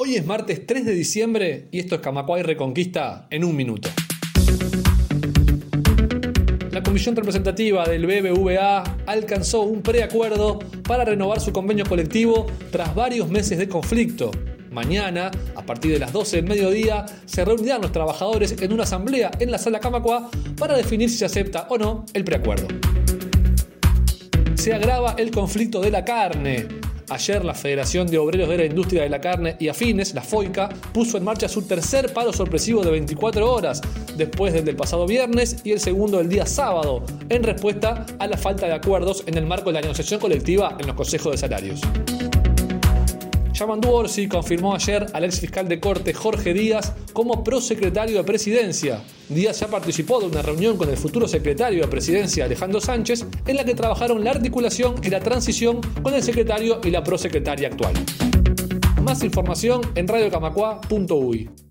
Hoy es martes 3 de diciembre y esto es Camacuay Reconquista en un minuto. La Comisión Representativa del BBVA alcanzó un preacuerdo para renovar su convenio colectivo tras varios meses de conflicto. Mañana, a partir de las 12 del mediodía, se reunirán los trabajadores en una asamblea en la Sala Camacuá para definir si se acepta o no el preacuerdo. Se agrava el conflicto de la carne. Ayer la Federación de Obreros de la Industria de la Carne y Afines, la FOICA, puso en marcha su tercer paro sorpresivo de 24 horas, después del pasado viernes y el segundo del día sábado, en respuesta a la falta de acuerdos en el marco de la negociación colectiva en los consejos de salarios. Yamandu Orsi confirmó ayer al ex fiscal de corte Jorge Díaz como prosecretario de Presidencia. Díaz ya participó de una reunión con el futuro secretario de Presidencia Alejandro Sánchez, en la que trabajaron la articulación y la transición con el secretario y la prosecretaria actual. Más información en radiocamacua.uy.